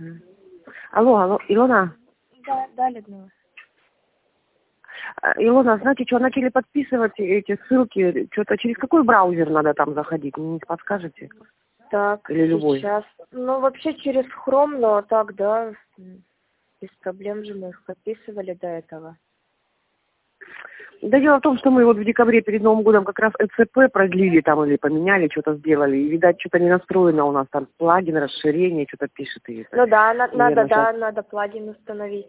Алло, Илона? Да, Людмила. Илона, знаете, что, начали подписывать эти ссылки, что-то через какой браузер надо там заходить, не подскажете? Так, Или любой? сейчас. Ну, вообще через Chrome, но так, да, без проблем же мы их подписывали до этого. Да дело в том, что мы вот в декабре перед Новым годом как раз ЭЦП продлили там или поменяли, что-то сделали. И, видать, что-то не настроено у нас там плагин, расширение, что-то пишет. И Ну да, надо, сейчас... надо плагин установить.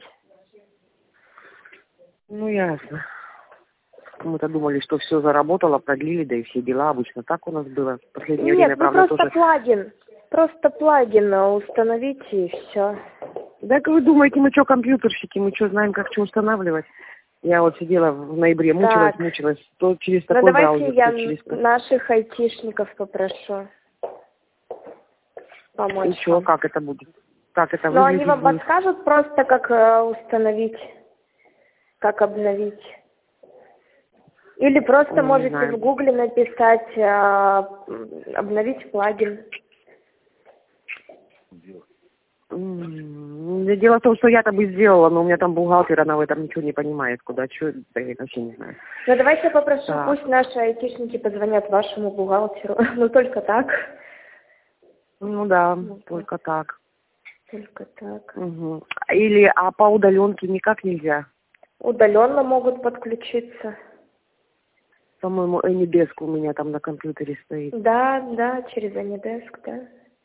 Ну, ясно. Мы-то думали, что все заработало, продлили, да и все дела. Обычно так у нас было. В последнее время, Нет, правда, просто тоже... плагин установите и все. Так вы думаете, мы что, компьютерщики, мы что, знаем, как что устанавливать? Я вот сидела в ноябре, мучилась, то через такой браузер, давайте то через... наших айтишников попрошу помочь. И что, как это будет? Как это Но они выглядеть вам будет? подскажут просто, как установить, как обновить. Или просто Не можете знаю. в гугле написать обновить плагин. Дело в том, что я-то бы сделала, но у меня там бухгалтер, она в этом ничего не понимает, куда, что, да, я вообще не знаю. Ну давайте я попрошу, Так. пусть наши айтишники позвонят вашему бухгалтеру. Ну только так. Ну да, только так. Только так. Угу. Или, а по удаленке никак нельзя? Удаленно могут подключиться. По-моему, AnyDesk у меня там на компьютере стоит. Да, через Anydesk, да.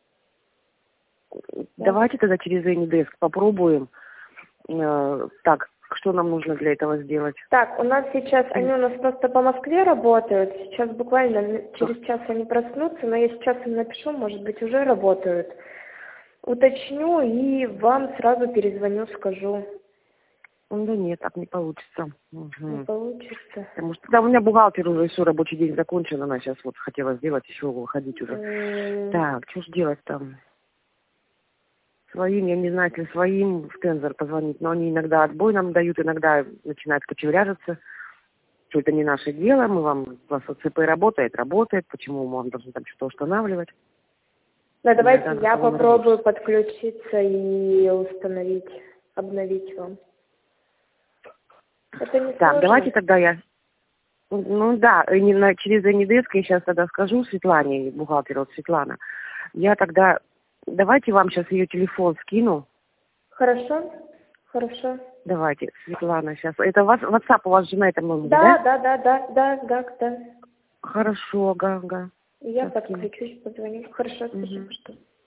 Давайте тогда через AnyDesk попробуем. Так, что нам нужно для этого сделать? Так, у нас сейчас, они у нас просто по Москве работают. Сейчас буквально через час они проснутся, но я сейчас им напишу, может быть, уже работают. Уточню и вам сразу перезвоню, скажу. Да нет, так не получится. Угу. Не получится. Потому что да, у меня бухгалтер уже все, рабочий день закончен, она сейчас вот хотела сделать, еще выходить уже. Так, что ж делать там? Своим, я не знаю, если своим в Тензор позвонить, но они иногда отбой нам дают, иногда начинают кочевряжиться, что это не наше дело, у вас ОЦП работает, почему мы вам должны там что-то устанавливать. Ну, давайте я попробую подключиться и установить, обновить вам. Это не Так, сложно. давайте тогда я... Ну да, через AnyDesk я сейчас тогда скажу Светлане, бухгалтеру, вот Светлана. Я тогда... Давайте вам сейчас ее телефон скину. Хорошо. Давайте, Светлана, сейчас. Это WhatsApp у вас же на этом номере, да? Да. Хорошо, ага. Я подключусь, позвоню. Хорошо, спасибо, что...